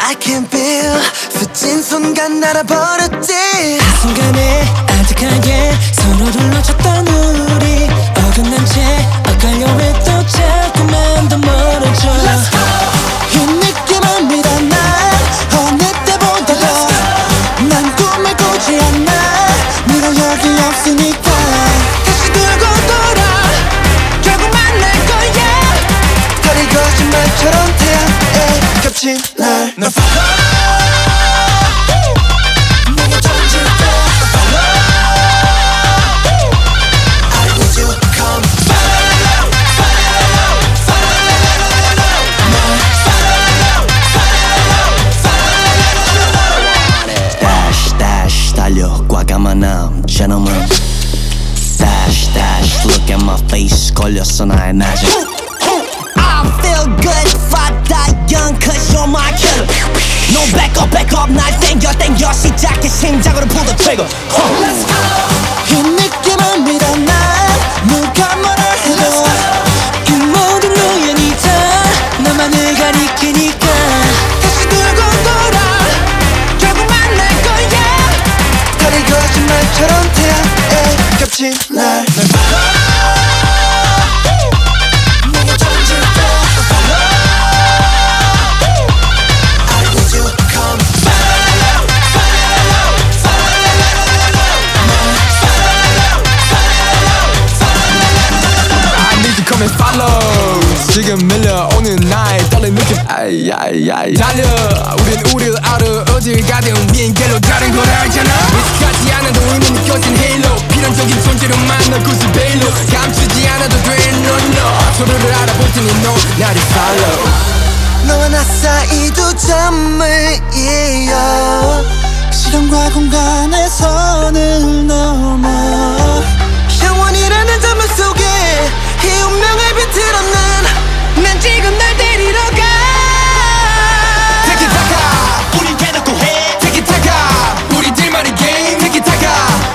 I can feel 스친 순간 날아버렸지. 그 순간에 아득하게 서로를 놓쳤던 우리 어긋난 채 엇갈려 왜 또 자꾸만 더 멀어져. Let's go. 이 느낌을 믿어 난 어느 때보다도 난 꿈을 꾸지 않아. 네가 여기 없으니까 다시 들고 돌아 결국 만날 거야. 다리 거짓말처럼 태양에 겹친 날 내가 던질 때 I need you come follow follow follow Dash dash 달려 과감한 남 gentleman Dash dash look at my face 걸렸어 나의 낮에 I feel good fuck that young cause you're my killer No back up 날 땡겨 시작해 심장으로 pull the trigger Let's go. 이 느낌을 믿어 난 누가 뭐라 해도 이 모든 우연이 다 나만을 가리키니까 다시 들고 돌아 결국 만날 거야. 다리 거짓말처럼 태양에 겹친 날 내가 던질 때 I need you come follow follow I need you come and follow. 지금 밀려오는 나의 떨린 느낌 아이아이아이 달려 우린 우릴 알아 어딜 가든 위엔 길로 다른 걸 알잖아 의식하지 않아도 이미 느껴진 헤일로 필연적인 존재로 만나 굳이 베일로 감추지 않아도 돼 no no 서로를 알아볼 테니 너 나를 follow 너와 나 사이 두 점을 이어 시간과 공간의 선을 넘어 영원이라는 점을 속에 이 운명을 비틀어 난 지금 날 데리러 가. 티키타카 우린 대놓고 해 티키타카 우리들만의 게임 티키타카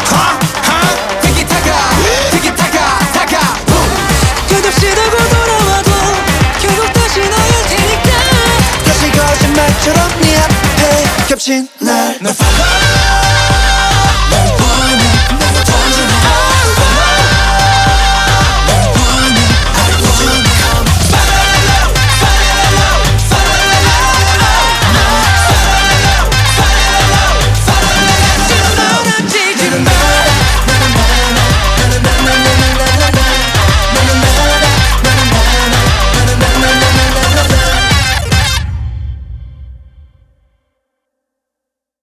티키타카 타카 끝없이 돌고 돌아와도 결국 다시 너일 테니까 다시 거짓말처럼 네 앞에 겹친 날 follow